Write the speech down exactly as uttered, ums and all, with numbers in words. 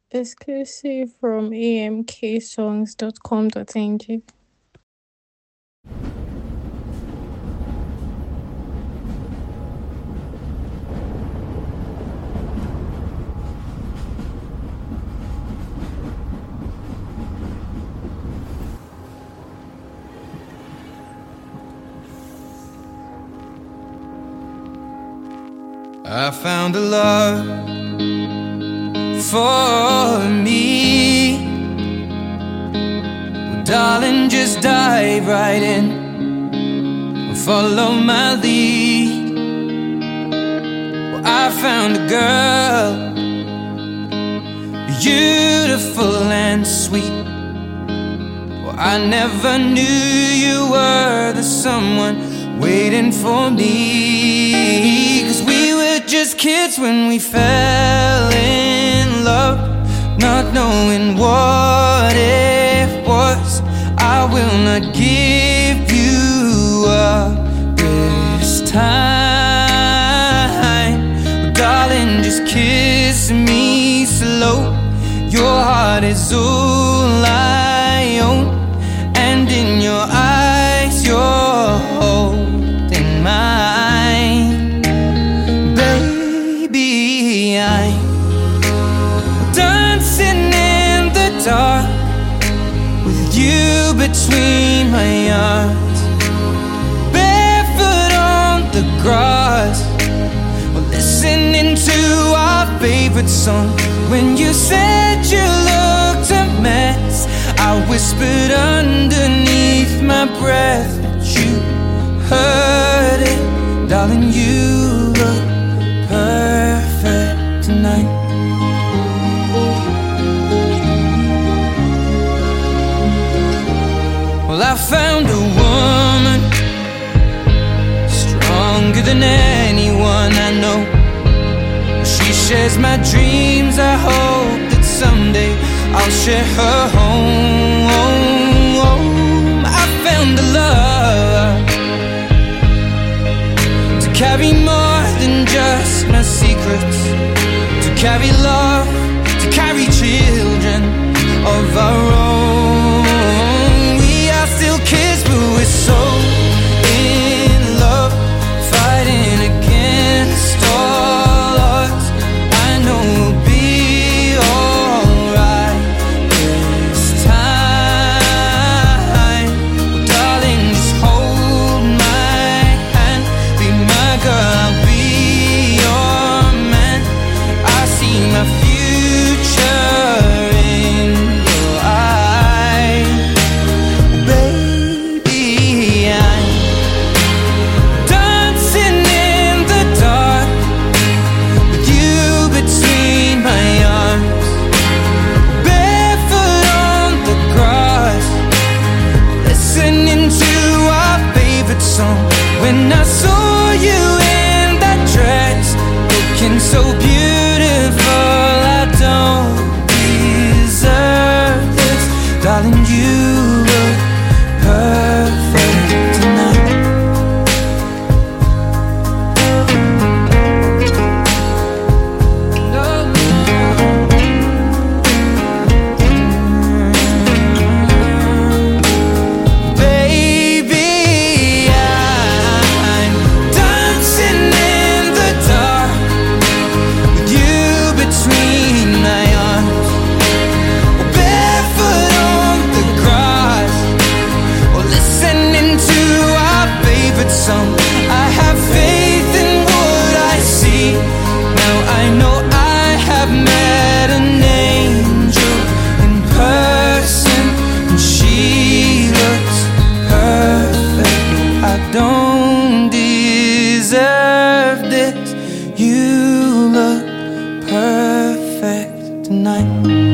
Exclusive from a m k songs dot com dot n g. I found a love for me. Well, darling, just dive right in, follow my lead. Well, I found a girl, beautiful and sweet. Well, I never knew you were the someone waiting for me. 'Cause we were just kids when we fell in love, not knowing what it was. I will not give you up this time. Well, darling, just kiss me slow. Your heart is all I own, and in your eyes you're holding mine. Baby, I'm dancing in the dark with you between my arms, barefoot on the grass. We're listening to our favorite song. When you said you looked a mess, I whispered underneath my breath that you heard it. Darling, you look perfect tonight. Well, I found a woman stronger than anyone I know. She shares my dreams. I hope that someday I'll share her home. I found a love to carry more than just my secrets, to carry love, to carry children of our own. We are still kids, but we're so in love, fighting against all odds. I know we'll be alright this time. Well, darling, just hold my hand, be my girl, I'll be your man. I see my future in your eyes. Baby, I'm dancing in the dark with you between my arms, barefoot on the grass, listening to our favorite song. When I saw you in that dress, looking so beautiful, I don't deserve this. Darling, you look perfect tonight. Baby, I'm dancing in the dark with you between my arms, barefoot on the grass, or listening to our favorite song. I have faith in what I see. Now I know I have met an angel in person, and she looks perfect. I don't deserve this. You look perfect tonight.